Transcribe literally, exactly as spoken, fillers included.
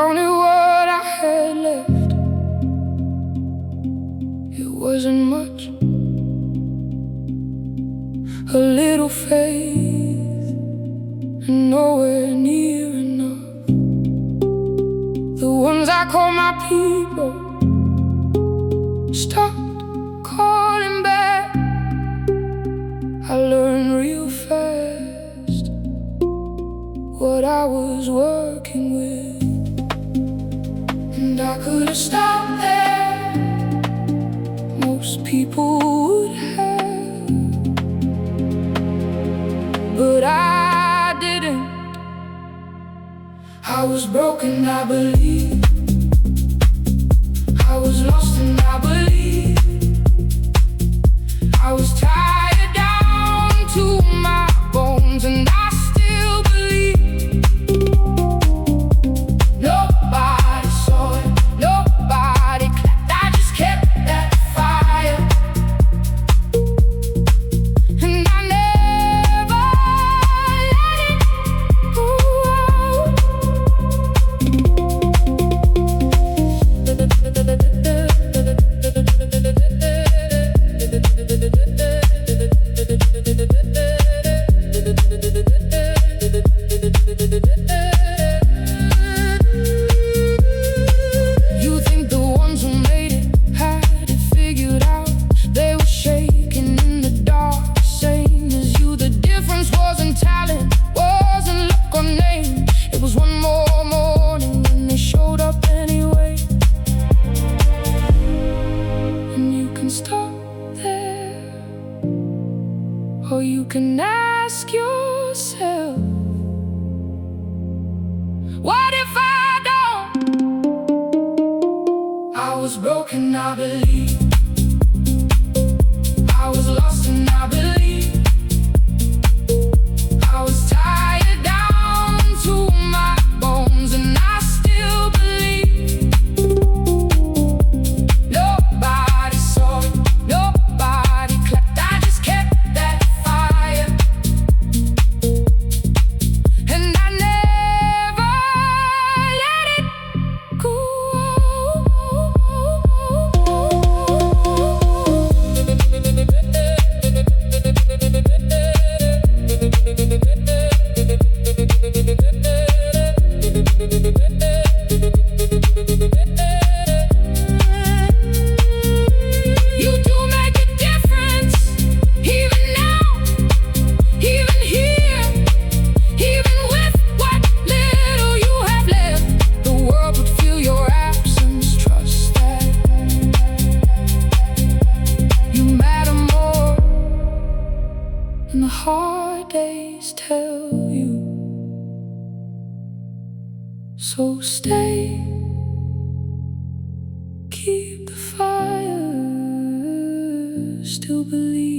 only what I had left. It wasn't much, a little faith, and nowhere near enough. The ones I call my people stopped calling back. I learned real fast what I was working with, and I could have stopped there. Most people would have, but I didn't. I was broken, I believe. I was lost and I believe. I was tired down to my bones, and I still believe. Nobody saw it, nobody clapped. I just kept that fire, and I never let it go out. You think the ones who made it had it figured out? They were shaking in the dark, same as you. The difference wasn't talent, wasn't luck or name. It was one more morning and they showed up anyway. And you can stop there, or you can ask yourself, what if I don't? I was broken, I believe. I was lost and I believe. I was tired down to my bones, and I still believe. Nobody saw it, nobody clapped. I just kept that fire, and I never let it go. You do make a difference, even now, even here, even with what little you have left. The world would feel your absence, trust that. You matter more than the hard days tell you. So stay, keep the fire, still believe.